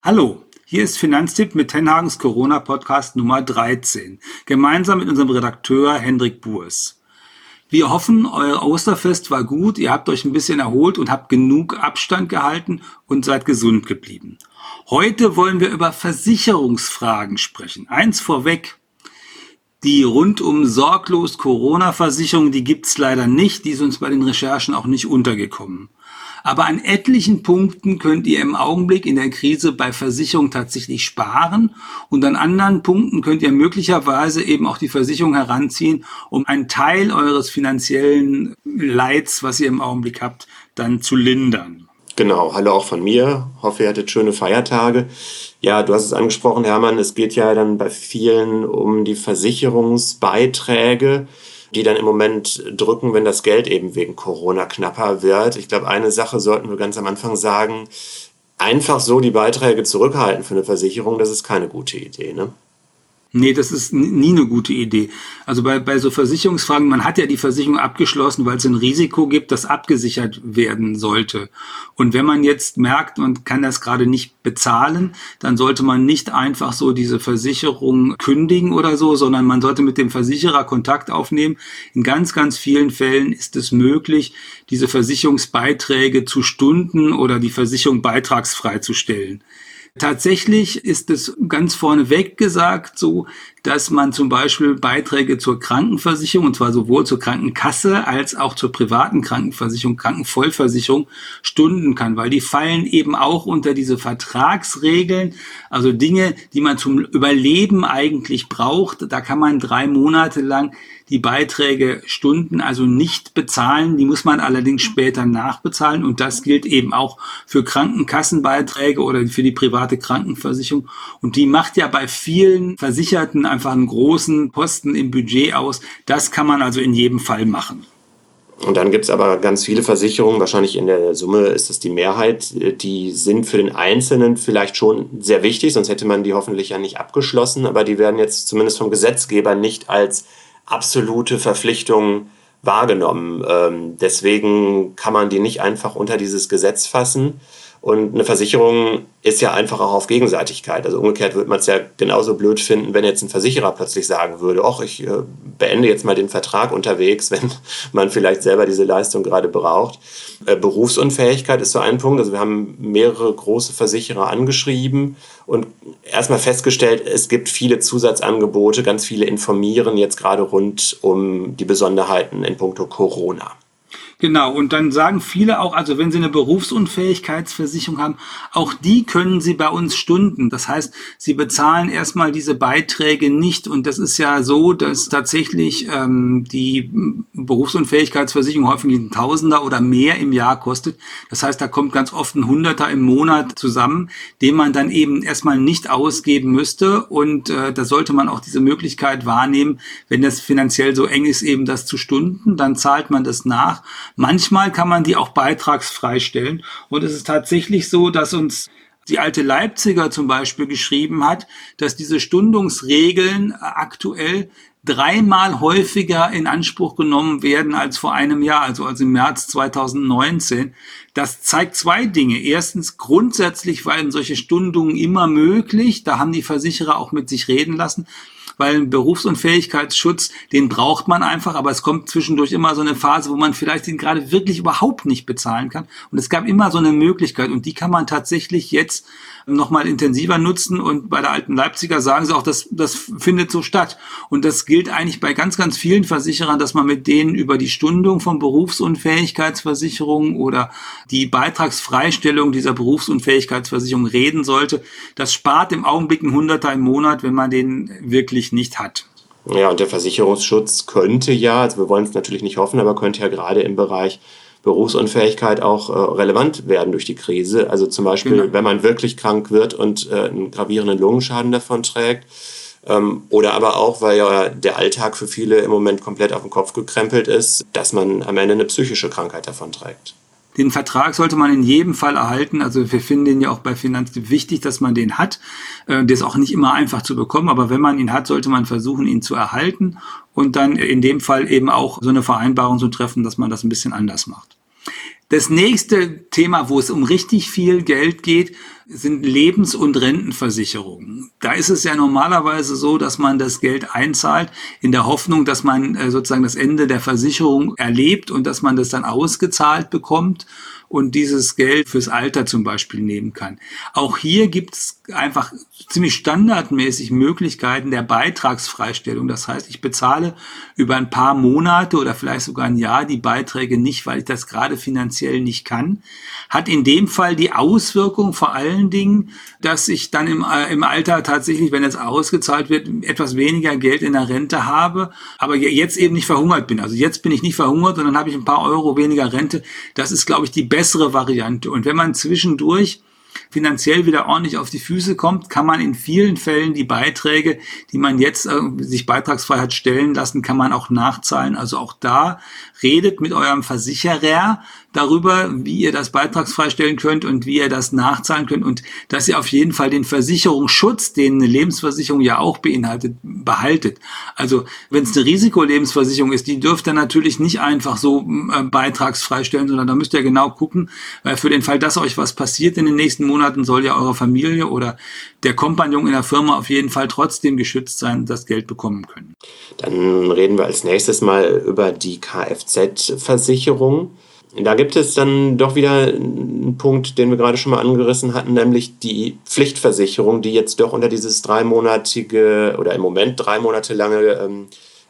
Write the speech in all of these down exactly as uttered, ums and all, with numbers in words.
Hallo, hier ist Finanztipp mit Tenhagens Corona-Podcast Nummer dreizehn, gemeinsam mit unserem Redakteur Hendrik Burs. Wir hoffen, euer Osterfest war gut, ihr habt euch ein bisschen erholt und habt genug Abstand gehalten und seid gesund geblieben. Heute wollen wir über Versicherungsfragen sprechen. Eins vorweg: Die rundum sorglos Corona-Versicherung, die gibt's leider nicht, die ist uns bei den Recherchen auch nicht untergekommen. Aber an etlichen Punkten könnt ihr im Augenblick in der Krise bei Versicherung tatsächlich sparen und an anderen Punkten könnt ihr möglicherweise eben auch die Versicherung heranziehen, um einen Teil eures finanziellen Leids, was ihr im Augenblick habt, dann zu lindern. Genau, hallo auch von mir. Hoffe, ihr hattet schöne Feiertage. Ja, du hast es angesprochen, Hermann, es geht ja dann bei vielen um die Versicherungsbeiträge, die dann im Moment drücken, wenn das Geld eben wegen Corona knapper wird. Ich glaube, eine Sache sollten wir ganz am Anfang sagen: Einfach so die Beiträge zurückhalten für eine Versicherung, das ist keine gute Idee, ne? Nee, das ist nie eine gute Idee. Also bei, bei so Versicherungsfragen, man hat ja die Versicherung abgeschlossen, weil es ein Risiko gibt, das abgesichert werden sollte. Und wenn man jetzt merkt, man kann das gerade nicht bezahlen, dann sollte man nicht einfach so diese Versicherung kündigen oder so, sondern man sollte mit dem Versicherer Kontakt aufnehmen. In ganz, ganz vielen Fällen ist es möglich, diese Versicherungsbeiträge zu stunden oder die Versicherung beitragsfrei zu stellen. Tatsächlich ist es ganz vorneweg gesagt so, dass man zum Beispiel Beiträge zur Krankenversicherung, und zwar sowohl zur Krankenkasse als auch zur privaten Krankenversicherung, Krankenvollversicherung, stunden kann, weil die fallen eben auch unter diese Vertragsregeln, also Dinge, die man zum Überleben eigentlich braucht. Da kann man drei Monate lang die Beiträge stunden, also nicht bezahlen. Die muss man allerdings später nachbezahlen und das gilt eben auch für Krankenkassenbeiträge oder für die private Krankenversicherung. Und die macht ja bei vielen Versicherten einfach einen großen Posten im Budget aus. Das kann man also in jedem Fall machen. Und dann gibt es aber ganz viele Versicherungen, wahrscheinlich in der Summe ist das die Mehrheit, die sind für den Einzelnen vielleicht schon sehr wichtig, sonst hätte man die hoffentlich ja nicht abgeschlossen, aber die werden jetzt zumindest vom Gesetzgeber nicht als absolute Verpflichtung wahrgenommen. Ähm, deswegen kann man die nicht einfach unter dieses Gesetz fassen. Und eine Versicherung ist ja einfach auch auf Gegenseitigkeit. Also umgekehrt würde man es ja genauso blöd finden, wenn jetzt ein Versicherer plötzlich sagen würde, ach, ich äh, beende jetzt mal den Vertrag unterwegs, wenn man vielleicht selber diese Leistung gerade braucht. Äh, Berufsunfähigkeit ist so ein Punkt. Also wir haben mehrere große Versicherer angeschrieben und erstmal festgestellt, es gibt viele Zusatzangebote, ganz viele informieren jetzt gerade rund um die Besonderheiten in puncto Corona. Genau, und dann sagen viele auch, also wenn Sie eine Berufsunfähigkeitsversicherung haben, auch die können Sie bei uns stunden. Das heißt, Sie bezahlen erstmal diese Beiträge nicht. Und das ist ja so, dass tatsächlich ähm, die Berufsunfähigkeitsversicherung häufig ein Tausender oder mehr im Jahr kostet. Das heißt, da kommt ganz oft ein Hunderter im Monat zusammen, den man dann eben erstmal nicht ausgeben müsste. Und äh, da sollte man auch diese Möglichkeit wahrnehmen, wenn das finanziell so eng ist, eben das zu stunden, dann zahlt man das nach. Manchmal kann man die auch beitragsfrei stellen. Und es ist tatsächlich so, dass uns die alte Leipziger zum Beispiel geschrieben hat, dass diese Stundungsregeln aktuell dreimal häufiger in Anspruch genommen werden als vor einem Jahr, also als im März zweitausendneunzehn. Das zeigt zwei Dinge. Erstens, grundsätzlich waren solche Stundungen immer möglich. Da haben die Versicherer auch mit sich reden lassen, weil ein Berufsunfähigkeitsschutz, den braucht man einfach, aber es kommt zwischendurch immer so eine Phase, wo man vielleicht den gerade wirklich überhaupt nicht bezahlen kann. Und es gab immer so eine Möglichkeit und die kann man tatsächlich jetzt nochmal intensiver nutzen und bei der alten Leipziger sagen sie auch, das, das findet so statt. Und das gilt eigentlich bei ganz, ganz vielen Versicherern, dass man mit denen über die Stundung von Berufsunfähigkeitsversicherungen oder die Beitragsfreistellung dieser Berufsunfähigkeitsversicherung reden sollte. Das spart im Augenblick einen Hunderter im Monat, wenn man den wirklich nicht hat. Ja, und der Versicherungsschutz könnte ja, also wir wollen es natürlich nicht hoffen, aber könnte ja gerade im Bereich Berufsunfähigkeit auch äh, relevant werden durch die Krise. Also zum Beispiel, genau, wenn man wirklich krank wird und äh, einen gravierenden Lungenschaden davon trägt. Ähm, oder aber auch, weil ja der Alltag für viele im Moment komplett auf den Kopf gekrempelt ist, dass man am Ende eine psychische Krankheit davon trägt. Den Vertrag sollte man in jedem Fall erhalten. Also wir finden den ja auch bei Finanztipp wichtig, dass man den hat. Der ist auch nicht immer einfach zu bekommen, aber wenn man ihn hat, sollte man versuchen, ihn zu erhalten und dann in dem Fall eben auch so eine Vereinbarung zu treffen, dass man das ein bisschen anders macht. Das nächste Thema, wo es um richtig viel Geld geht, sind Lebens- und Rentenversicherungen. Da ist es ja normalerweise so, dass man das Geld einzahlt in der Hoffnung, dass man äh, sozusagen das Ende der Versicherung erlebt und dass man das dann ausgezahlt bekommt und dieses Geld fürs Alter zum Beispiel nehmen kann. Auch hier gibt es einfach ziemlich standardmäßig Möglichkeiten der Beitragsfreistellung. Das heißt, ich bezahle über ein paar Monate oder vielleicht sogar ein Jahr die Beiträge nicht, weil ich das gerade finanziell nicht kann. Hat in dem Fall die Auswirkung vor allen Dingen, dass ich dann im, äh, im Alter tatsächlich, wenn es ausgezahlt wird, etwas weniger Geld in der Rente habe, aber jetzt eben nicht verhungert bin. Also jetzt bin ich nicht verhungert und dann habe ich ein paar Euro weniger Rente. Das ist, glaube ich, die bessere Variante. Und wenn man zwischendurch finanziell wieder ordentlich auf die Füße kommt, kann man in vielen Fällen die Beiträge, die man jetzt äh, sich beitragsfrei hat stellen lassen, kann man auch nachzahlen. Also auch da redet mit eurem Versicherer darüber, wie ihr das beitragsfrei stellen könnt und wie ihr das nachzahlen könnt und dass ihr auf jeden Fall den Versicherungsschutz, den eine Lebensversicherung ja auch beinhaltet, behaltet. Also wenn es eine Risikolebensversicherung ist, die dürft ihr natürlich nicht einfach so äh, beitragsfrei stellen, sondern da müsst ihr genau gucken, weil für den Fall, dass euch was passiert in den nächsten Monaten, soll ja eure Familie oder der Kompagnon in der Firma auf jeden Fall trotzdem geschützt sein, das Geld bekommen können. Dann reden wir als nächstes mal über die Kfz-Versicherung. Da gibt es dann doch wieder einen Punkt, den wir gerade schon mal angerissen hatten, nämlich die Pflichtversicherung, die jetzt doch unter dieses dreimonatige oder im Moment drei Monate lange ähm,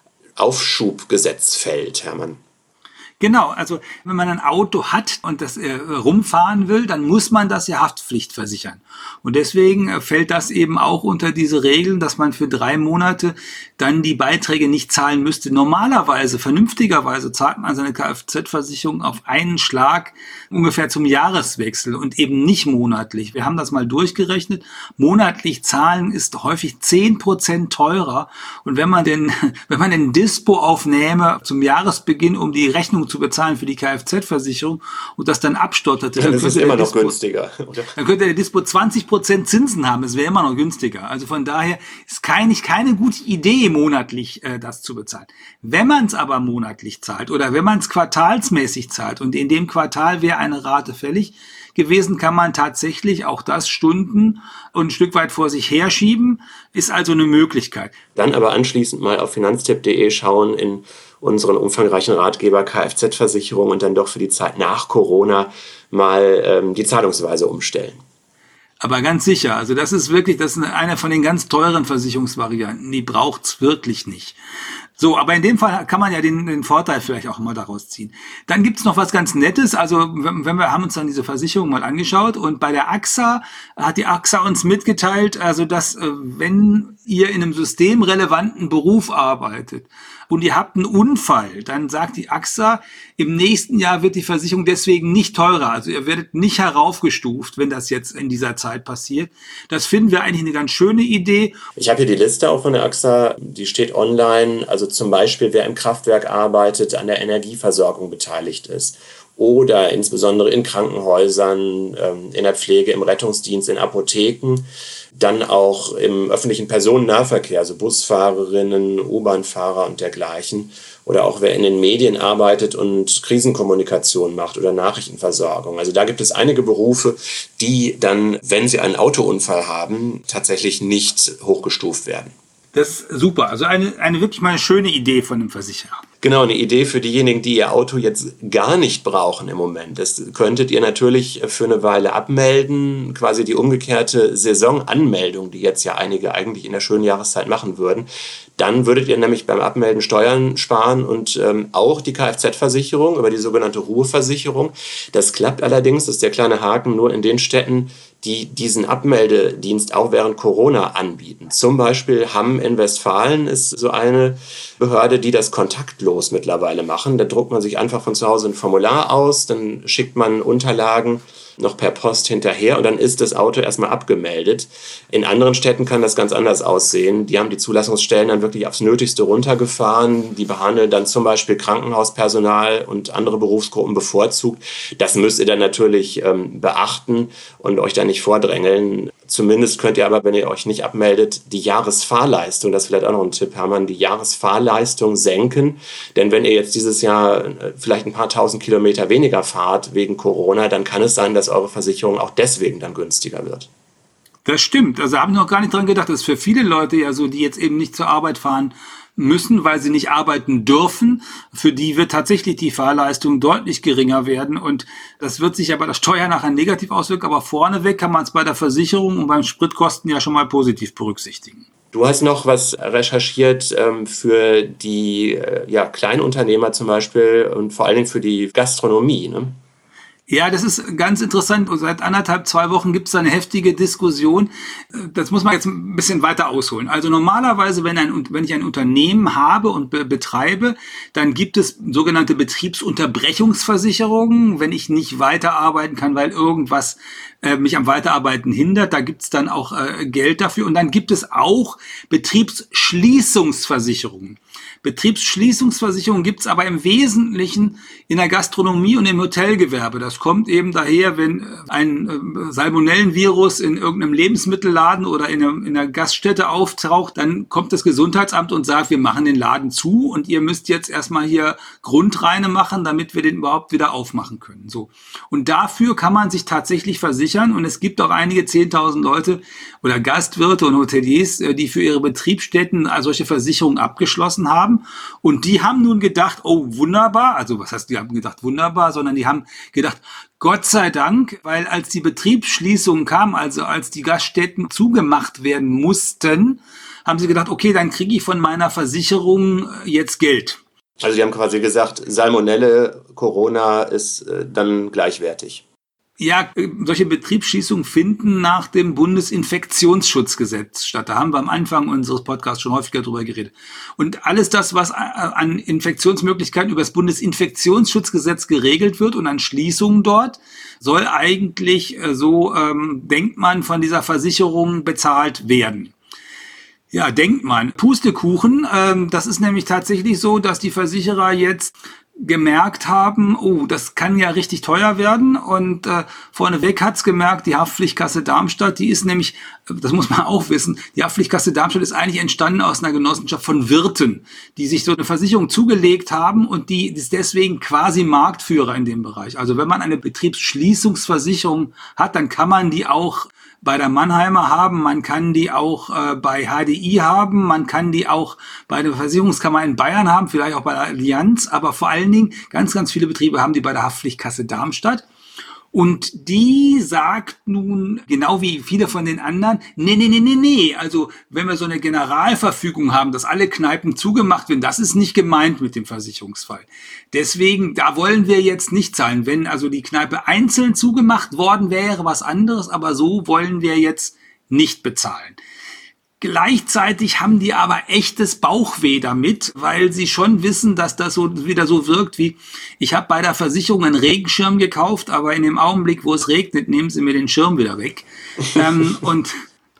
Aufschubgesetz fällt, Hermann. Genau, also wenn man ein Auto hat und das äh, rumfahren will, dann muss man das ja Haftpflicht versichern. Und deswegen äh, fällt das eben auch unter diese Regeln, dass man für drei Monate dann die Beiträge nicht zahlen müsste. Normalerweise, vernünftigerweise zahlt man seine Kfz-Versicherung auf einen Schlag ungefähr zum Jahreswechsel und eben nicht monatlich. Wir haben das mal durchgerechnet. Monatlich zahlen ist häufig zehn Prozent teurer. Und wenn man den, wenn man den Dispo aufnehme zum Jahresbeginn, um die Rechnung zu bezahlen für die Kfz-Versicherung und das dann abstotterte, dann, dann ist es immer noch Dispo, günstiger. Oder? Dann könnte der Dispo zwanzig Prozent Zinsen haben, es wäre immer noch günstiger. Also von daher ist keine, keine gute Idee, monatlich äh, das zu bezahlen. Wenn man es aber monatlich zahlt oder wenn man es quartalsmäßig zahlt und in dem Quartal wäre eine Rate fällig gewesen, kann man tatsächlich auch das Stunden und ein Stück weit vor sich herschieben, ist also eine Möglichkeit. Dann aber anschließend mal auf finanztipp punkt de schauen in unseren umfangreichen Ratgeber Kfz-Versicherung und dann doch für die Zeit nach Corona mal ähm, die Zahlungsweise umstellen. Aber ganz sicher, also das ist wirklich, das ist eine von den ganz teuren Versicherungsvarianten, die braucht's wirklich nicht. So, aber in dem Fall kann man ja den, den Vorteil vielleicht auch mal daraus ziehen. Dann gibt's noch was ganz Nettes, also wenn, wenn wir haben uns dann diese Versicherung mal angeschaut und bei der A X A hat die A X A uns mitgeteilt, also dass äh, wenn ihr in einem systemrelevanten Beruf arbeitet und ihr habt einen Unfall, dann sagt die A X A, im nächsten Jahr wird die Versicherung deswegen nicht teurer. Also ihr werdet nicht heraufgestuft, wenn das jetzt in dieser Zeit passiert. Das finden wir eigentlich eine ganz schöne Idee. Ich habe hier die Liste auch von der A X A, die steht online. Also zum Beispiel, wer im Kraftwerk arbeitet, an der Energieversorgung beteiligt ist. Oder insbesondere in Krankenhäusern, in der Pflege, im Rettungsdienst, in Apotheken. Dann auch im öffentlichen Personennahverkehr, also Busfahrerinnen, U-Bahn-Fahrer und dergleichen. Oder auch wer in den Medien arbeitet und Krisenkommunikation macht oder Nachrichtenversorgung. Also da gibt es einige Berufe, die dann, wenn sie einen Autounfall haben, tatsächlich nicht hochgestuft werden. Das ist super. Also eine, eine wirklich mal eine schöne Idee von einem Versicherer. Genau, eine Idee für diejenigen, die ihr Auto jetzt gar nicht brauchen im Moment. Das könntet ihr natürlich für eine Weile abmelden, quasi die umgekehrte Saisonanmeldung, die jetzt ja einige eigentlich in der schönen Jahreszeit machen würden. Dann würdet ihr nämlich beim Abmelden Steuern sparen und ähm, auch die Kfz-Versicherung über die sogenannte Ruheversicherung. Das klappt allerdings, das ist der kleine Haken, nur in den Städten, die diesen Abmeldedienst auch während Corona anbieten. Zum Beispiel Hamm in Westfalen ist so eine Behörde, die das kontaktlos mittlerweile machen. Da druckt man sich einfach von zu Hause ein Formular aus, dann schickt man Unterlagen noch per Post hinterher und dann ist das Auto erstmal abgemeldet. In anderen Städten kann das ganz anders aussehen. Die haben die Zulassungsstellen dann wirklich aufs Nötigste runtergefahren. Die behandeln dann zum Beispiel Krankenhauspersonal und andere Berufsgruppen bevorzugt. Das müsst ihr dann natürlich ähm, beachten und euch da nicht vordrängeln. Zumindest könnt ihr aber, wenn ihr euch nicht abmeldet, die Jahresfahrleistung, das ist vielleicht auch noch ein Tipp, Hermann, die Jahresfahrleistung senken. Denn wenn ihr jetzt dieses Jahr vielleicht ein paar tausend Kilometer weniger fahrt wegen Corona, dann kann es sein, dass eure Versicherung auch deswegen dann günstiger wird. Das stimmt. Also habe ich noch gar nicht dran gedacht. Das ist für viele Leute ja so, die jetzt eben nicht zur Arbeit fahren müssen, weil sie nicht arbeiten dürfen. Für die wird tatsächlich die Fahrleistung deutlich geringer werden. Und das wird sich aber der Steuer nachher negativ auswirken. Aber vorneweg kann man es bei der Versicherung und beim Spritkosten ja schon mal positiv berücksichtigen. Du hast noch was recherchiert ähm, für die äh, ja, Kleinunternehmer zum Beispiel und vor allen Dingen für die Gastronomie, ne? Ja, das ist ganz interessant. Und seit anderthalb, zwei Wochen gibt es eine heftige Diskussion. Das muss man jetzt ein bisschen weiter ausholen. Also normalerweise, wenn, ein, wenn ich ein Unternehmen habe und be- betreibe, dann gibt es sogenannte Betriebsunterbrechungsversicherungen, wenn ich nicht weiterarbeiten kann, weil irgendwas äh, mich am Weiterarbeiten hindert. Da gibt es dann auch äh, Geld dafür. Und dann gibt es auch Betriebsschließungsversicherungen. Betriebsschließungsversicherung gibt's aber im Wesentlichen in der Gastronomie und im Hotelgewerbe. Das kommt eben daher, wenn ein Salmonellenvirus in irgendeinem Lebensmittelladen oder in einer, in einer Gaststätte auftaucht, dann kommt das Gesundheitsamt und sagt, wir machen den Laden zu und ihr müsst jetzt erstmal hier Grundreine machen, damit wir den überhaupt wieder aufmachen können. So. Und dafür kann man sich tatsächlich versichern und es gibt auch einige zehntausend Leute oder Gastwirte und Hoteliers, die für ihre Betriebsstätten solche Versicherungen abgeschlossen haben. Und die haben nun gedacht, oh wunderbar, also was heißt, die haben gedacht wunderbar, sondern die haben gedacht, Gott sei Dank, weil als die Betriebsschließung kam, also als die Gaststätten zugemacht werden mussten, haben sie gedacht, okay, dann kriege ich von meiner Versicherung jetzt Geld. Also die haben quasi gesagt, Salmonelle, Corona ist äh, dann gleichwertig. Ja, solche Betriebsschließungen finden nach dem Bundesinfektionsschutzgesetz statt. Da haben wir am Anfang unseres Podcasts schon häufiger drüber geredet. Und alles das, was an Infektionsmöglichkeiten über das Bundesinfektionsschutzgesetz geregelt wird und an Schließungen dort, soll eigentlich, so ähm, denkt man, von dieser Versicherung bezahlt werden. Ja, denkt man. Pustekuchen, ähm, das ist nämlich tatsächlich so, dass die Versicherer jetzt gemerkt haben, oh, das kann ja richtig teuer werden und äh, vorneweg hat's gemerkt, die Haftpflichtkasse Darmstadt, die ist nämlich, das muss man auch wissen, die Haftpflichtkasse Darmstadt ist eigentlich entstanden aus einer Genossenschaft von Wirten, die sich so eine Versicherung zugelegt haben und die ist deswegen quasi Marktführer in dem Bereich. Also wenn man eine Betriebsschließungsversicherung hat, dann kann man die auch bei der Mannheimer haben, man kann die auch äh, bei H D I haben, man kann die auch bei der Versicherungskammer in Bayern haben, vielleicht auch bei der Allianz, aber vor allen Dingen ganz, ganz viele Betriebe haben die bei der Haftpflichtkasse Darmstadt. Und die sagt nun, genau wie viele von den anderen, nee, nee, nee, nee, nee. Also wenn wir so eine Generalverfügung haben, dass alle Kneipen zugemacht werden, das ist nicht gemeint mit dem Versicherungsfall. Deswegen, da wollen wir jetzt nicht zahlen. Wenn also die Kneipe einzeln zugemacht worden wäre, was anderes, aber so wollen wir jetzt nicht bezahlen. Gleichzeitig haben die aber echtes Bauchweh damit, weil sie schon wissen, dass das so wieder so wirkt wie, ich habe bei der Versicherung einen Regenschirm gekauft, aber in dem Augenblick, wo es regnet, nehmen sie mir den Schirm wieder weg. ähm, und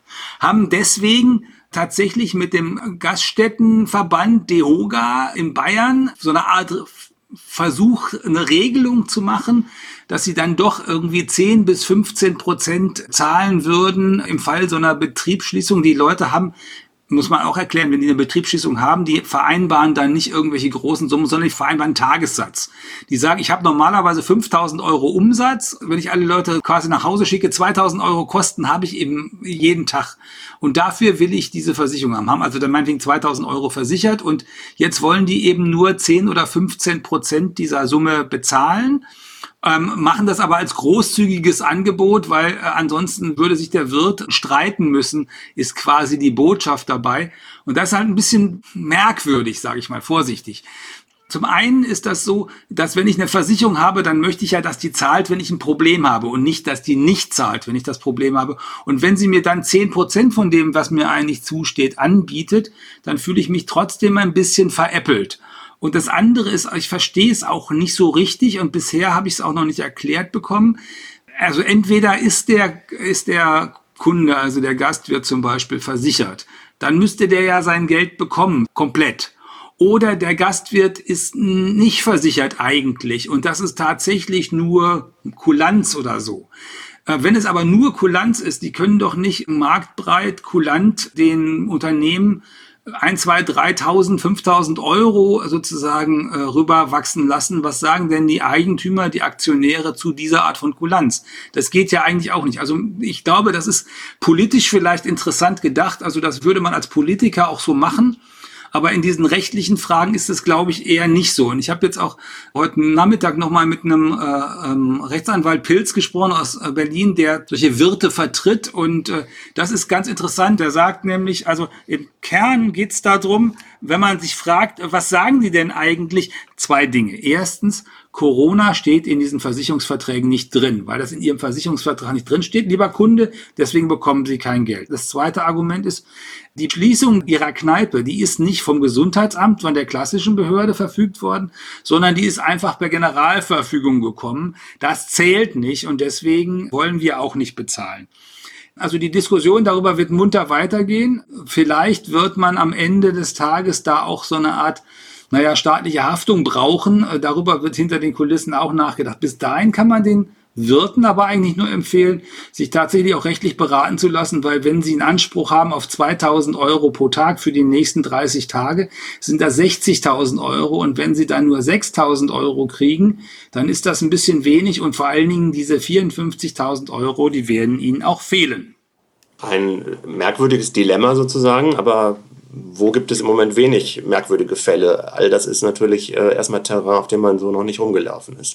haben deswegen tatsächlich mit dem Gaststättenverband DEHOGA in Bayern so eine Art Versuch, eine Regelung zu machen, dass sie dann doch irgendwie zehn bis fünfzehn Prozent zahlen würden im Fall so einer Betriebsschließung. Die Leute haben, muss man auch erklären, wenn die eine Betriebsschließung haben, die vereinbaren dann nicht irgendwelche großen Summen, sondern die vereinbaren einen Tagessatz. Die sagen, ich habe normalerweise fünftausend Euro Umsatz. Wenn ich alle Leute quasi nach Hause schicke, zweitausend Euro Kosten habe ich eben jeden Tag. Und dafür will ich diese Versicherung haben. Haben also dann meinetwegen zweitausend Euro versichert und jetzt wollen die eben nur zehn oder fünfzehn Prozent dieser Summe bezahlen. Ähm, machen das aber als großzügiges Angebot, weil äh, ansonsten würde sich der Wirt streiten müssen, ist quasi die Botschaft dabei. Und das ist halt ein bisschen merkwürdig, sage ich mal, vorsichtig. Zum einen ist das so, dass wenn ich eine Versicherung habe, dann möchte ich ja, dass die zahlt, wenn ich ein Problem habe und nicht, dass die nicht zahlt, wenn ich das Problem habe. Und wenn sie mir dann zehn Prozent von dem, was mir eigentlich zusteht, anbietet, dann fühle ich mich trotzdem ein bisschen veräppelt. Und das andere ist, ich verstehe es auch nicht so richtig und bisher habe ich es auch noch nicht erklärt bekommen. Also entweder ist der, ist der Kunde, also der Gastwirt zum Beispiel, versichert. Dann müsste der ja sein Geld bekommen, komplett. Oder der Gastwirt ist nicht versichert eigentlich und das ist tatsächlich nur Kulanz oder so. Wenn es aber nur Kulanz ist, die können doch nicht marktbreit kulant den Unternehmen ein, zwei, dreitausend, fünftausend Euro sozusagen äh, rüberwachsen lassen. Was sagen denn die Eigentümer, die Aktionäre zu dieser Art von Kulanz? Das geht ja eigentlich auch nicht. Also ich glaube, das ist politisch vielleicht interessant gedacht. Also das würde man als Politiker auch so machen. Aber in diesen rechtlichen Fragen ist es, glaube ich, eher nicht so. Und ich habe jetzt auch heute Nachmittag nochmal mit einem äh, ähm, Rechtsanwalt Pilz gesprochen aus äh, Berlin, der solche Wirte vertritt. Und äh, das ist ganz interessant. Der sagt nämlich, also im Kern geht es darum, wenn man sich fragt, was sagen die denn eigentlich? Zwei Dinge. Erstens, Corona steht in diesen Versicherungsverträgen nicht drin, weil das in Ihrem Versicherungsvertrag nicht drin steht, lieber Kunde, deswegen bekommen Sie kein Geld. Das zweite Argument ist, die Schließung Ihrer Kneipe, die ist nicht vom Gesundheitsamt, von der klassischen Behörde verfügt worden, sondern die ist einfach per Generalverfügung gekommen. Das zählt nicht und deswegen wollen wir auch nicht bezahlen. Also die Diskussion darüber wird munter weitergehen. Vielleicht wird man am Ende des Tages da auch so eine Art naja, staatliche Haftung brauchen. Darüber wird hinter den Kulissen auch nachgedacht. Bis dahin kann man den Wirten aber eigentlich nur empfehlen, sich tatsächlich auch rechtlich beraten zu lassen, weil wenn sie einen Anspruch haben auf zweitausend Euro pro Tag für die nächsten dreißig Tage, sind das sechzigtausend Euro und wenn sie dann nur sechstausend Euro kriegen, dann ist das ein bisschen wenig und vor allen Dingen diese vierundfünfzigtausend Euro, die werden ihnen auch fehlen. Ein merkwürdiges Dilemma sozusagen, aber wo gibt es im Moment wenig merkwürdige Fälle? All das ist natürlich äh, erstmal Terrain, auf dem man so noch nicht rumgelaufen ist.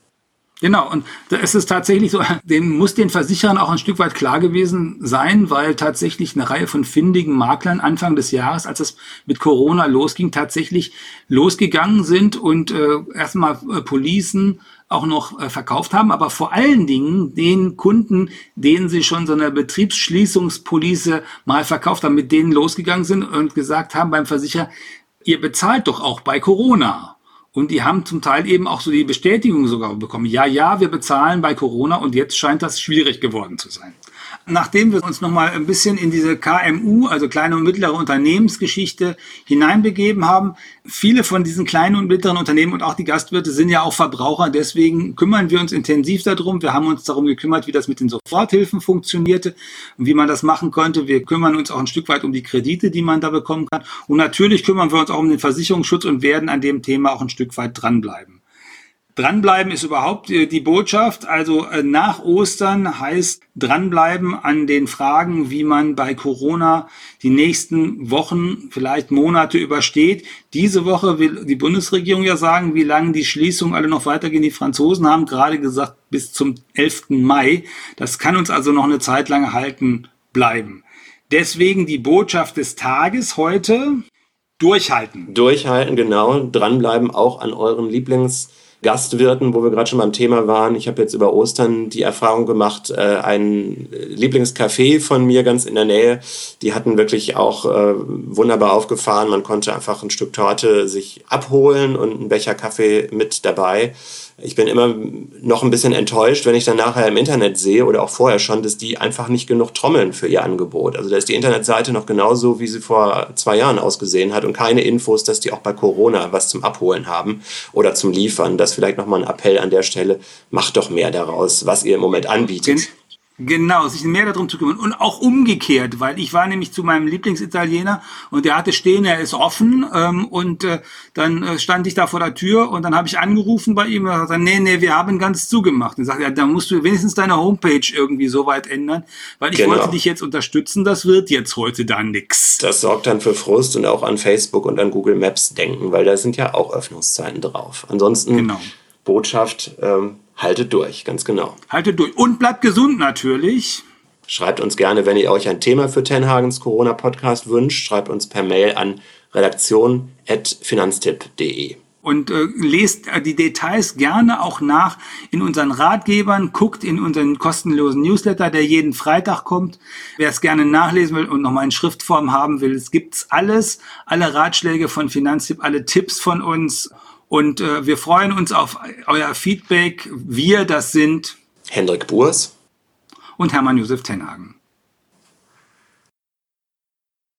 Genau, und da ist es tatsächlich so, dem muss den Versicherern auch ein Stück weit klar gewesen sein, weil tatsächlich eine Reihe von findigen Maklern Anfang des Jahres, als es mit Corona losging, tatsächlich losgegangen sind und äh, erstmal äh, Policen auch noch äh, verkauft haben, aber vor allen Dingen den Kunden, denen sie schon so eine Betriebsschließungspolice mal verkauft haben, mit denen losgegangen sind und gesagt haben beim Versicherer, ihr bezahlt doch auch bei Corona. Und die haben zum Teil eben auch so die Bestätigung sogar bekommen. Ja, ja, wir bezahlen bei Corona und jetzt scheint das schwierig geworden zu sein. Nachdem wir uns nochmal ein bisschen in diese K M U, also kleine und mittlere Unternehmensgeschichte hineinbegeben haben, viele von diesen kleinen und mittleren Unternehmen und auch die Gastwirte sind ja auch Verbraucher. Deswegen kümmern wir uns intensiv darum. Wir haben uns darum gekümmert, wie das mit den Soforthilfen funktionierte und wie man das machen konnte. Wir kümmern uns auch ein Stück weit um die Kredite, die man da bekommen kann. Und natürlich kümmern wir uns auch um den Versicherungsschutz und werden an dem Thema auch ein Stück weit dranbleiben. Dranbleiben ist überhaupt die Botschaft. Also nach Ostern heißt dranbleiben an den Fragen, wie man bei Corona die nächsten Wochen, vielleicht Monate übersteht. Diese Woche will die Bundesregierung ja sagen, wie lange die Schließungen alle noch weitergehen. Die Franzosen haben gerade gesagt, bis zum elften Mai. Das kann uns also noch eine Zeit lang halten bleiben. Deswegen die Botschaft des Tages heute: Durchhalten. Durchhalten, genau. Dranbleiben auch an euren Lieblings Gastwirten, wo wir gerade schon beim Thema waren. Ich habe jetzt über Ostern die Erfahrung gemacht, äh, ein Lieblingscafé von mir ganz in der Nähe, die hatten wirklich auch äh, wunderbar aufgefahren. Man konnte einfach ein Stück Torte sich abholen und einen Becher Kaffee mit dabei. Ich bin immer noch ein bisschen enttäuscht, wenn ich dann nachher im Internet sehe oder auch vorher schon, dass die einfach nicht genug trommeln für ihr Angebot. Also da ist die Internetseite noch genauso, wie sie vor zwei Jahren ausgesehen hat und keine Infos, dass die auch bei Corona was zum Abholen haben oder zum Liefern. Das vielleicht nochmal ein Appell an der Stelle, macht doch mehr daraus, was ihr im Moment anbietet. Genau, sich mehr darum zu kümmern und auch umgekehrt, weil ich war nämlich zu meinem Lieblingsitaliener und der hatte stehen, er ist offen ähm, und äh, dann äh, stand ich da vor der Tür und dann habe ich angerufen bei ihm und er sagte, nee, nee, wir haben ganz zugemacht. Und sagte, ja, dann musst du wenigstens deine Homepage irgendwie so weit ändern, weil ich genau. wollte dich jetzt unterstützen, das wird jetzt heute dann nix. Das sorgt dann für Frust und auch an Facebook und an Google Maps denken, weil da sind ja auch Öffnungszeiten drauf. Ansonsten genau. Botschaft, ähm, haltet durch, ganz genau. Haltet durch und bleibt gesund natürlich. Schreibt uns gerne, wenn ihr euch ein Thema für Tenhagens Corona-Podcast wünscht. Schreibt uns per Mail an redaktion at finanztipp punkt de. Und äh, lest äh, die Details gerne auch nach in unseren Ratgebern. Guckt in unseren kostenlosen Newsletter, der jeden Freitag kommt. Wer es gerne nachlesen will und nochmal in Schriftform haben will, es gibt's alles. Alle Ratschläge von Finanztipp, alle Tipps von uns. Und äh, wir freuen uns auf euer Feedback. Wir, das sind Hendrik Burs und Hermann Josef Tenhagen.